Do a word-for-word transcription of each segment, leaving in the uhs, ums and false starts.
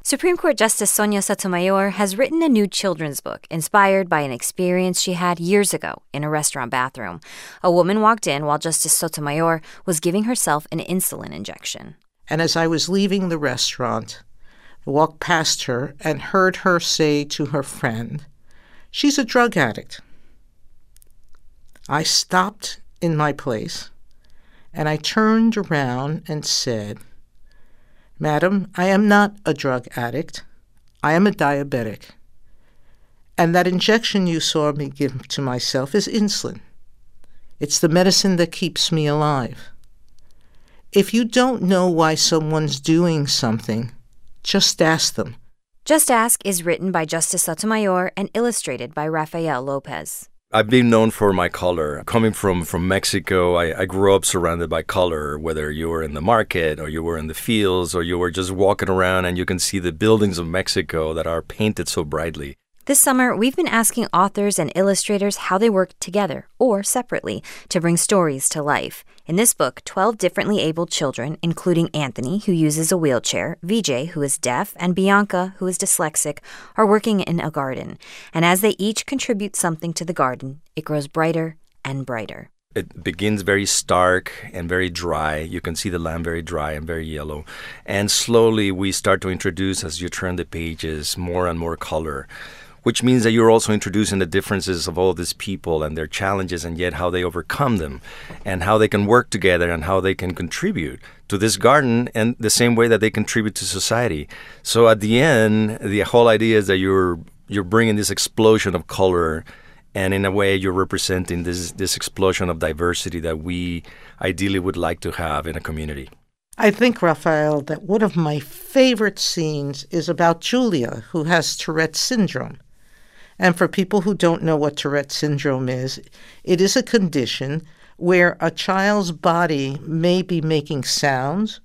Supreme Court Justice Sonia Sotomayor has written a new children's book inspired by an experience she had years ago in a restaurant bathroom. A woman walked in while Justice Sotomayor was giving herself an insulin injection. And as I was leaving the restaurant, I walked past her and heard her say to her friend, "She's a drug addict." I stopped in my place and I turned around and said, "Madam, I am not a drug addict. I am a diabetic. And that injection you saw me give to myself is insulin. It's the medicine that keeps me alive. If you don't know why someone's doing something, just ask them." Just Ask is written by Justice Sotomayor and illustrated by Rafael Lopez. I've been known for my color. Coming from, from Mexico, I, I grew up surrounded by color, whether you were in the market or you were in the fields or you were just walking around and you can see the buildings of Mexico that are painted so brightly. This summer, we've been asking authors and illustrators how they work together or separately to bring stories to life. In this book, twelve differently abled children, including Anthony, who uses a wheelchair, V J, who is deaf, and Bianca, who is dyslexic, are working in a garden. And as they each contribute something to the garden, it grows brighter and brighter. It begins very stark and very dry. You can see the land very dry and very yellow. And slowly we start to introduce, as you turn the pages, more and more color, which means that you're also introducing the differences of all these people and their challenges and yet how they overcome them and how they can work together and how they can contribute to this garden and the same way that they contribute to society. So at the end, the whole idea is that you're you're bringing this explosion of color, and in a way you're representing this this explosion of diversity that we ideally would like to have in a community. I think, Rafael, that one of my favorite scenes is about Julia, who has Tourette's syndrome. And for people who don't know what Tourette's syndrome is, it is a condition where a child's body may be making sounds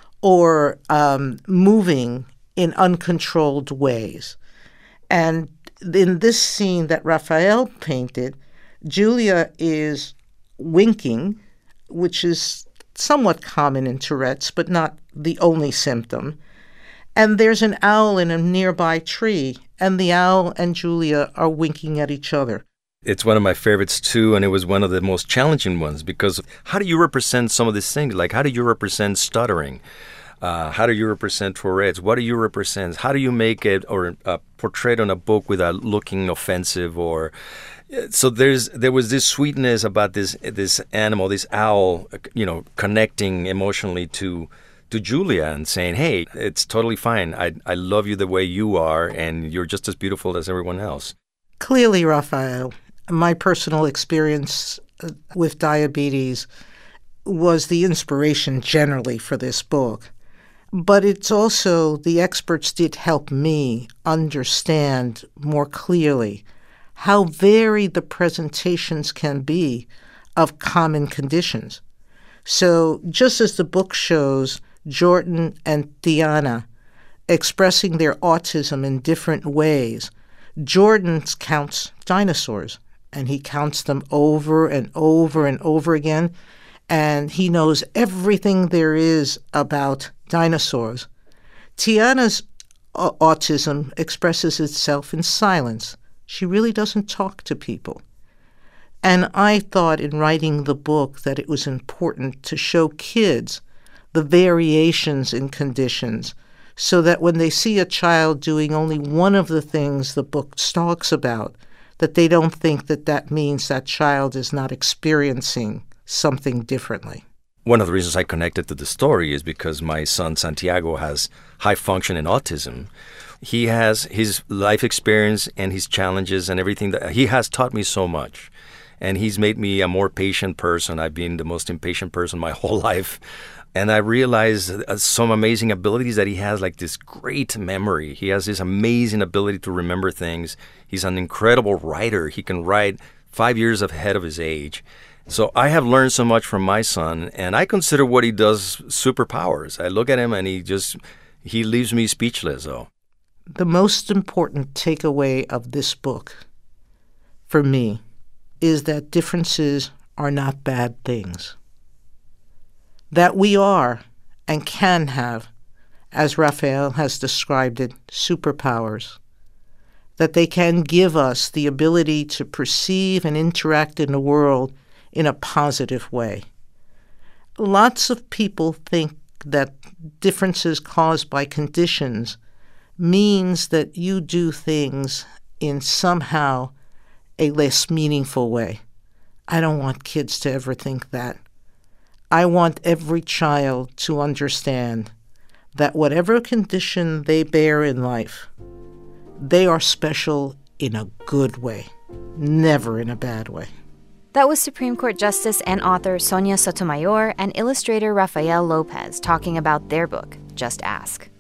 or um, moving in uncontrolled ways. And in this scene that Rafael painted, Julia is winking, which is somewhat common in Tourette's, but not the only symptom. And there's an owl in a nearby tree, and the owl and Julia are winking at each other. It's one of my favorites, too, and it was one of the most challenging ones because how do you represent some of these things? Like, how do you represent stuttering? Uh, how do you represent Tourette's? What do you represent? How do you make it or uh, portray it on a book without looking offensive? Or so there's there was this sweetness about this this animal, this owl, you know, connecting emotionally to to Julia and saying, "Hey, it's totally fine. I I love you the way you are, and you're just as beautiful as everyone else." Clearly, Rafael, my personal experience with diabetes was the inspiration generally for this book. But it's also the experts did help me understand more clearly how varied the presentations can be of common conditions. So just as the book shows Jordan and Tiana expressing their autism in different ways, Jordan counts dinosaurs, and he counts them over and over and over again, and he knows everything there is about dinosaurs. Tiana's uh, autism expresses itself in silence. She really doesn't talk to people. And I thought in writing the book that it was important to show kids the variations in conditions so that when they see a child doing only one of the things the book talks about, that they don't think that that means that child is not experiencing something differently. One of the reasons I connected to the story is because my son Santiago has high functioning autism. He has his life experience and his challenges and everything that he has taught me so much. And he's made me a more patient person. I've been the most impatient person my whole life. And I realized uh, some amazing abilities that he has, like this great memory. He has this amazing ability to remember things. He's an incredible writer. He can write five years ahead of his age. So I have learned so much from my son, and I consider what he does superpowers. I look at him and he just, he leaves me speechless, though. The most important takeaway of this book, for me, is that differences are not bad things. That we are and can have as Raphael has described it, superpowers, that they can give us the ability to perceive and interact in the world in a positive way. Lots of people think that differences caused by conditions means that you do things in somehow a less meaningful way. I don't want kids to ever think that. I want every child to understand that whatever condition they bear in life, they are special in a good way, never in a bad way. That was Supreme Court Justice and author Sonia Sotomayor and illustrator Rafael Lopez talking about their book, Just Ask.